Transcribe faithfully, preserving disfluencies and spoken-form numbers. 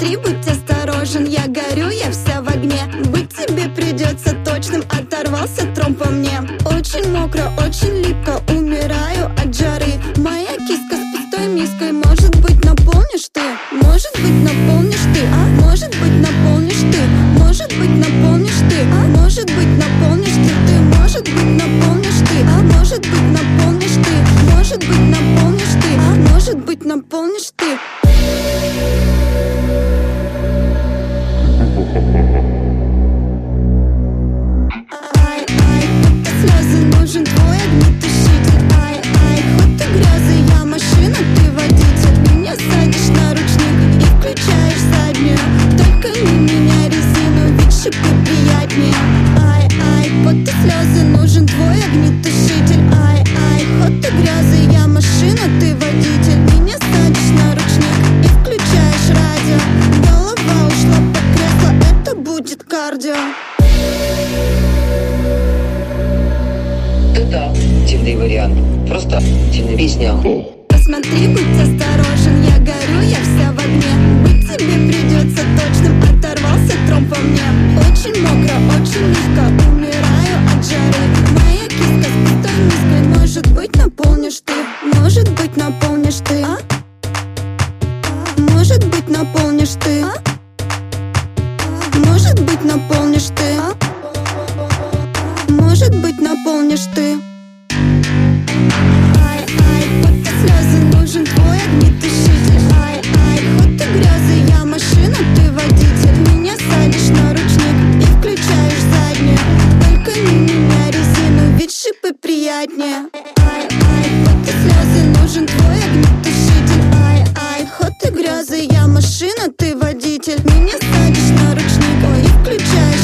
Посмотри, будь осторожен, я горю, я вся в огне. Быть тебе придется точным, оторвался тромб по мне. Очень мокро, очень липко, умираю от жары. Моя киска с пустой миской, может быть, наполнишь ты? Может быть, наполнишь ты, а? Может быть, наполнишь ты? Может быть, наполнишь ты, а? Может быть, наполнишь ты, ты? Может быть, наполнишь ты, а? Может быть, наполнишь ты? Может быть, наполнишь ты, а? Может быть, наполнишь ты? Ай, ай, это слезы, нужен твой огнетушитель. Ай, ай, хоть ты грязный, я машина, ты водитель. Меня садишь на ручник и включаешь заднюю. Только не меняй резину, ведь шипы приятнее. Ай, ай, вот ты слезы, нужен твой огнетушитель. Ай, ай, хоть ты грязный, я машина, ты водитель. Меня садишь на ручник и включаешь радио. Голова ушла под кресло, это будет кардио. Это темный вариант. Просто темная песня. Посмотри, будь осторожен, я горю, я вся в огне. Быть тебе придется точным, оторвался тромб по мне. Очень мокро, очень легко, умираю от жары. Моя киска с пустой миской, может быть, наполнишь ты? Может быть, наполнишь ты, а? Может быть, наполнишь ты, а? Может быть, наполнишь ты, а? Может быть, наполнишь ты. Ай, ай, вот ты слезы, нужен твой огнетушитель. Ай, ай, хоть ты грязный, я машина, ты водитель. Меня садишь на ручник и включаешь заднюю. Только не меняй резину, ведь шипы приятнее. Ай, ай, вот ты слезы, нужен твой огнетушитель. Ай, ай, хоть ты грязный, я машина, ты водитель. Меня садишь на ручник и включаешь